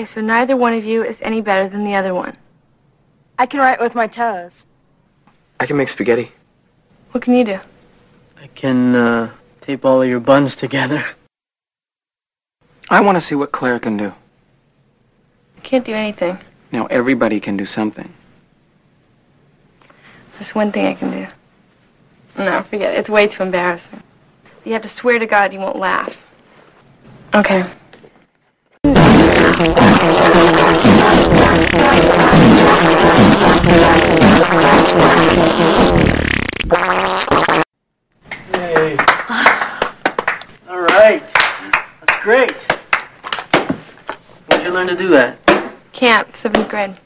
so neither one of you is any better than the other one. I can write with my toes. I can make spaghetti. What can you do? I can, tape all of your buns together. I want to see what Claire can do. I can't do anything. Now, everybody can do something. There's one thing I can do. No, forget it. It's way too embarrassing. You have to swear to God you won't laugh. Okay. Hey. All right. That's great. When'd you learn to do that? Camp, 7th grade.